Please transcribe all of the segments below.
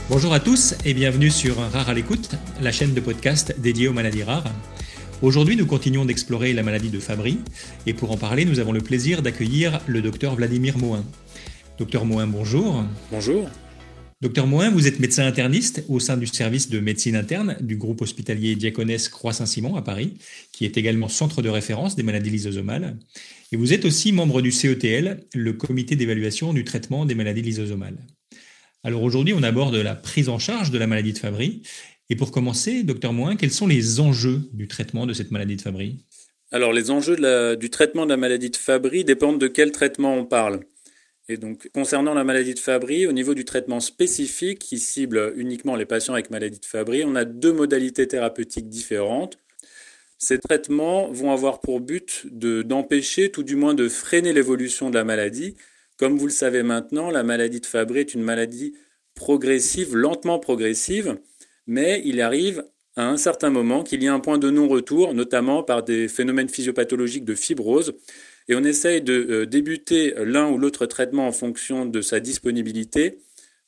Bonjour à tous et bienvenue sur Rare à l'écoute, la chaîne de podcast dédiée aux maladies rares. Aujourd'hui, nous continuons d'explorer la maladie de Fabry et pour en parler, nous avons le plaisir d'accueillir le docteur Vladimir Mohin. Docteur Mohin, bonjour. Bonjour. Docteur Mohin, vous êtes médecin interniste au sein du service de médecine interne du groupe hospitalier Diaconesse Croix-Saint-Simon à Paris, qui est également centre de référence des maladies lysosomales. Et vous êtes aussi membre du CETL, le comité d'évaluation du traitement des maladies lysosomales. Alors aujourd'hui, on aborde la prise en charge de la maladie de Fabry. Et pour commencer, docteur Mohin, quels sont les enjeux du traitement de cette maladie de Fabry ? Alors les enjeux du traitement de la maladie de Fabry dépendent de quel traitement on parle. Et donc concernant la maladie de Fabry, au niveau du traitement spécifique qui cible uniquement les patients avec maladie de Fabry, on a deux modalités thérapeutiques différentes. Ces traitements vont avoir pour but d'empêcher, tout du moins de freiner l'évolution de la maladie. Comme vous le savez maintenant, la maladie de Fabry est une maladie progressive, lentement progressive, mais il arrive à un certain moment qu'il y a un point de non-retour, notamment par des phénomènes physiopathologiques de fibrose. Et on essaye de débuter l'un ou l'autre traitement en fonction de sa disponibilité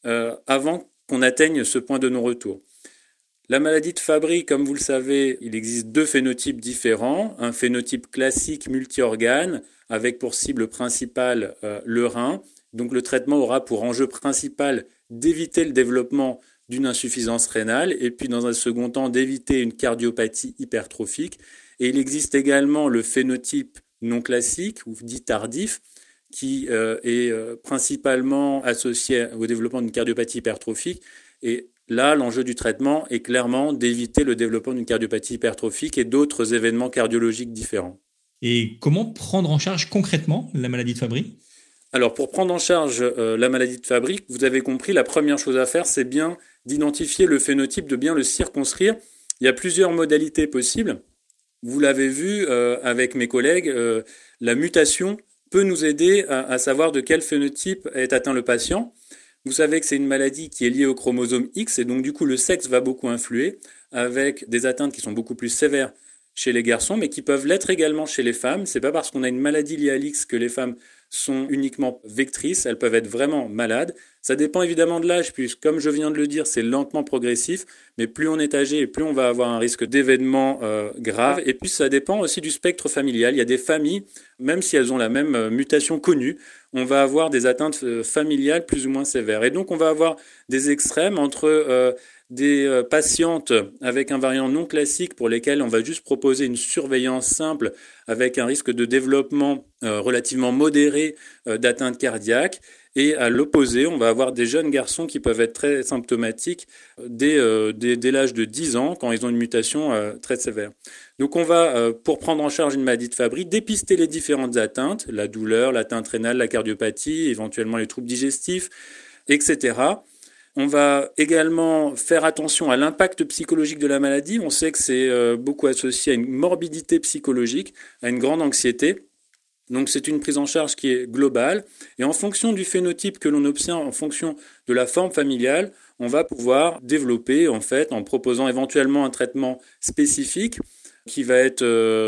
avant qu'on atteigne ce point de non-retour. La maladie de Fabry, comme vous le savez, il existe deux phénotypes différents. Un phénotype classique multi-organes avec pour cible principale le rein. Donc le traitement aura pour enjeu principal d'éviter le développement d'une insuffisance rénale et puis dans un second temps d'éviter une cardiopathie hypertrophique. Et il existe également le phénotype non classique ou dit tardif qui est principalement associé au développement d'une cardiopathie hypertrophique. Et là, l'enjeu du traitement est clairement d'éviter le développement d'une cardiopathie hypertrophique et d'autres événements cardiologiques différents. Et comment prendre en charge concrètement la maladie de Fabry ? Alors, pour prendre en charge la maladie de Fabry, vous avez compris, la première chose à faire, c'est bien d'identifier le phénotype, de bien le circonscrire. Il y a plusieurs modalités possibles. Vous l'avez vu avec mes collègues, la mutation peut nous aider à savoir de quel phénotype est atteint le patient. Vous savez que c'est une maladie qui est liée au chromosome X et donc du coup le sexe va beaucoup influer avec des atteintes qui sont beaucoup plus sévères chez les garçons mais qui peuvent l'être également chez les femmes. C'est pas parce qu'on a une maladie liée à l'X que les femmes sont uniquement vectrices, elles peuvent être vraiment malades. Ça dépend évidemment de l'âge, puisque comme je viens de le dire, c'est lentement progressif, mais plus on est âgé et plus on va avoir un risque d'événements graves. Et puis ça dépend aussi du spectre familial. Il y a des familles, même si elles ont la même mutation connue, on va avoir des atteintes familiales plus ou moins sévères. Et donc on va avoir des extrêmes entre des patientes avec un variant non classique pour lesquelles on va juste proposer une surveillance simple avec un risque de développement relativement modéré d'atteinte cardiaque. Et à l'opposé, on va avoir des jeunes garçons qui peuvent être très symptomatiques dès l'âge de 10 ans quand ils ont une mutation très sévère. Donc on va, pour prendre en charge une maladie de Fabry, dépister les différentes atteintes, la douleur, l'atteinte rénale, la cardiopathie, éventuellement les troubles digestifs, etc. On va également faire attention à l'impact psychologique de la maladie. On sait que c'est beaucoup associé à une morbidité psychologique, à une grande anxiété. Donc c'est une prise en charge qui est globale. Et en fonction du phénotype que l'on obtient, en fonction de la forme familiale, on va pouvoir développer, en fait, en proposant éventuellement un traitement spécifique qui va être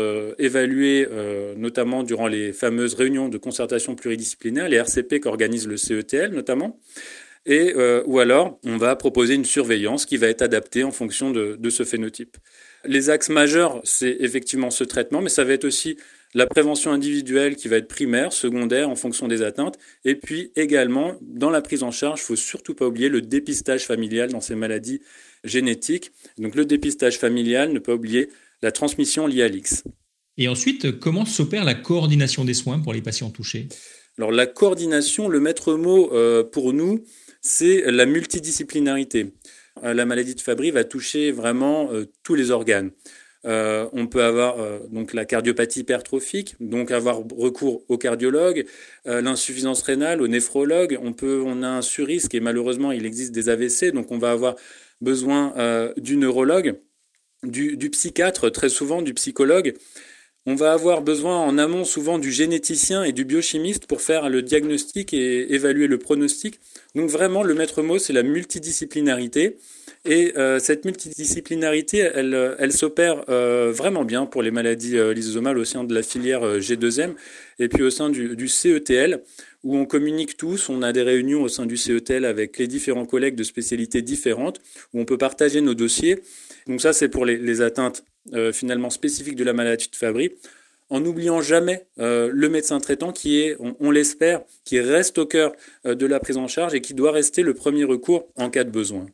évalué notamment durant les fameuses réunions de concertation pluridisciplinaire, les RCP qu'organise le CETL notamment. Et ou alors on va proposer une surveillance qui va être adaptée en fonction de ce phénotype. Les axes majeurs, c'est effectivement ce traitement, mais ça va être aussi la prévention individuelle qui va être primaire, secondaire en fonction des atteintes, et puis également dans la prise en charge, il ne faut surtout pas oublier le dépistage familial dans ces maladies génétiques. Donc le dépistage familial, ne pas oublier la transmission liée à l'X. Et ensuite, comment s'opère la coordination des soins pour les patients touchés ? Alors la coordination, le maître mot pour nous, c'est la multidisciplinarité. La maladie de Fabry va toucher vraiment tous les organes. On peut avoir donc la cardiopathie hypertrophique, donc avoir recours au cardiologue, l'insuffisance rénale, au néphrologue. On a un surrisque et malheureusement il existe des AVC, donc on va avoir besoin du neurologue, du psychiatre, très souvent du psychologue. On va avoir besoin en amont souvent du généticien et du biochimiste pour faire le diagnostic et évaluer le pronostic. Donc vraiment, le maître mot, c'est la multidisciplinarité. Et cette multidisciplinarité, elle s'opère vraiment bien pour les maladies lysosomales au sein de la filière G2M et puis au sein du CETL, où on communique tous, on a des réunions au sein du CETEL avec les différents collègues de spécialités différentes, où on peut partager nos dossiers. Donc ça, c'est pour les atteintes finalement spécifiques de la maladie de Fabry, en n'oubliant jamais le médecin traitant qui est, on l'espère, qui reste au cœur de la prise en charge et qui doit rester le premier recours en cas de besoin.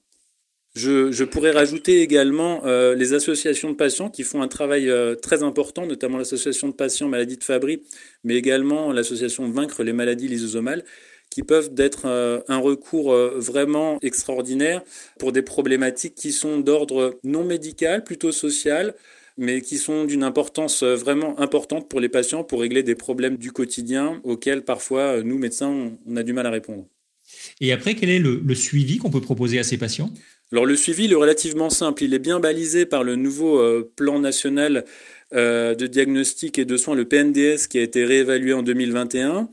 Je pourrais rajouter également les associations de patients qui font un travail très important, notamment l'association de patients maladie de Fabry, mais également l'association Vaincre les maladies lysosomales, qui peuvent être un recours vraiment extraordinaire pour des problématiques qui sont d'ordre non médical, plutôt social, mais qui sont d'une importance vraiment importante pour les patients pour régler des problèmes du quotidien auxquels parfois nous, médecins, on a du mal à répondre. Et après, quel est le suivi qu'on peut proposer à ces patients ? Alors le suivi, il est relativement simple. Il est bien balisé par le nouveau plan national de diagnostic et de soins, le PNDS, qui a été réévalué en 2021.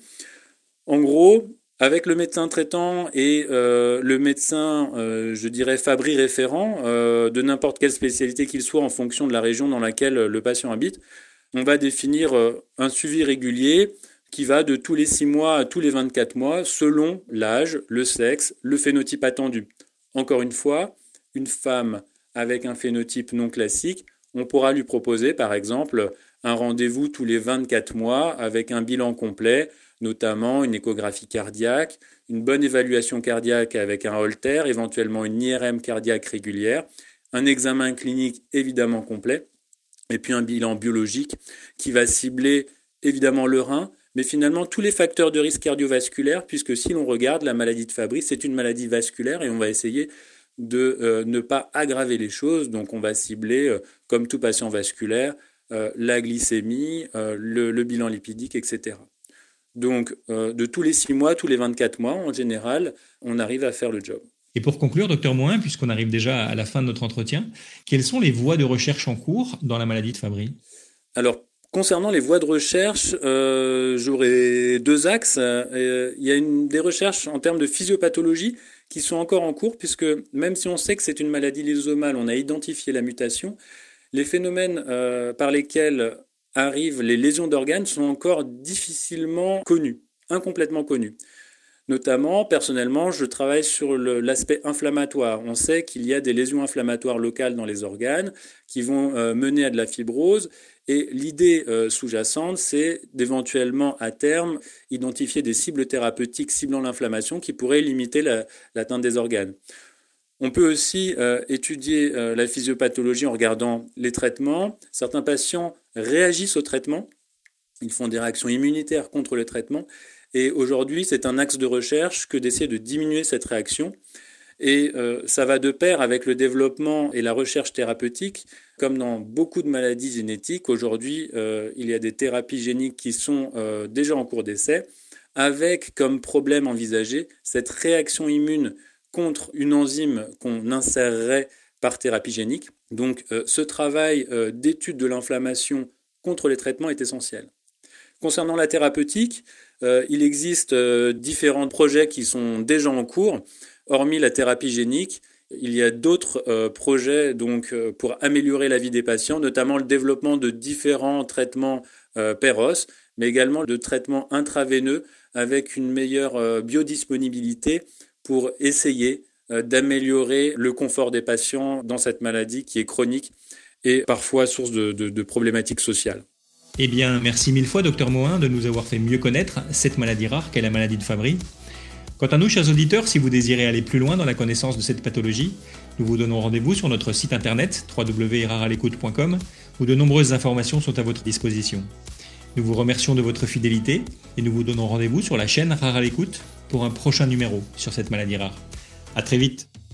En gros, avec le médecin traitant et le médecin, je dirais, Fabry référent, de n'importe quelle spécialité qu'il soit en fonction de la région dans laquelle le patient habite, on va définir un suivi régulier qui va de tous les 6 mois à tous les 24 mois, selon l'âge, le sexe, le phénotype attendu. Encore une fois, une femme avec un phénotype non classique, on pourra lui proposer par exemple un rendez-vous tous les 24 mois avec un bilan complet, notamment une échographie cardiaque, une bonne évaluation cardiaque avec un Holter, éventuellement une IRM cardiaque régulière, un examen clinique évidemment complet, et puis un bilan biologique qui va cibler évidemment le rein, mais finalement tous les facteurs de risque cardiovasculaire, puisque si l'on regarde la maladie de Fabry, c'est une maladie vasculaire et on va essayer de ne pas aggraver les choses. Donc on va cibler, comme tout patient vasculaire, la glycémie, le bilan lipidique, etc. Donc de tous les 6 mois, tous les 24 mois, en général, on arrive à faire le job. Et pour conclure, docteur Mohin, puisqu'on arrive déjà à la fin de notre entretien, quelles sont les voies de recherche en cours dans la maladie de Fabry ? Alors, concernant les voies de recherche, j'aurais 2 axes. Il y a des recherches en termes de physiopathologie qui sont encore en cours, puisque même si on sait que c'est une maladie lysosomale, on a identifié la mutation, les phénomènes par lesquels arrivent les lésions d'organes sont encore difficilement connus, incomplètement connus. Notamment, personnellement, je travaille sur l'aspect inflammatoire. On sait qu'il y a des lésions inflammatoires locales dans les organes qui vont mener à de la fibrose. Et l'idée sous-jacente, c'est d'éventuellement, à terme, identifier des cibles thérapeutiques ciblant l'inflammation qui pourraient limiter l'atteinte des organes. On peut aussi étudier la physiopathologie en regardant les traitements. Certains patients réagissent au traitement. Ils font des réactions immunitaires contre le traitement. Et aujourd'hui, c'est un axe de recherche que d'essayer de diminuer cette réaction. Et ça va de pair avec le développement et la recherche thérapeutique. Comme dans beaucoup de maladies génétiques, aujourd'hui, il y a des thérapies géniques qui sont déjà en cours d'essai, avec comme problème envisagé cette réaction immune contre une enzyme qu'on insérerait par thérapie génique. Donc ce travail d'étude de l'inflammation contre les traitements est essentiel. Concernant la thérapeutique, il existe différents projets qui sont déjà en cours. Hormis la thérapie génique, il y a d'autres projets pour améliorer la vie des patients, notamment le développement de différents traitements per-os, mais également de traitements intraveineux avec une meilleure biodisponibilité pour essayer d'améliorer le confort des patients dans cette maladie qui est chronique et parfois source de problématiques sociales. Eh bien, merci 1000 fois, docteur Mohin, de nous avoir fait mieux connaître cette maladie rare qu'est la maladie de Fabry. Quant à nous, chers auditeurs, si vous désirez aller plus loin dans la connaissance de cette pathologie, nous vous donnons rendez-vous sur notre site internet www.raralecoute.com où de nombreuses informations sont à votre disposition. Nous vous remercions de votre fidélité et nous vous donnons rendez-vous sur la chaîne Rare à l'écoute pour un prochain numéro sur cette maladie rare. À très vite.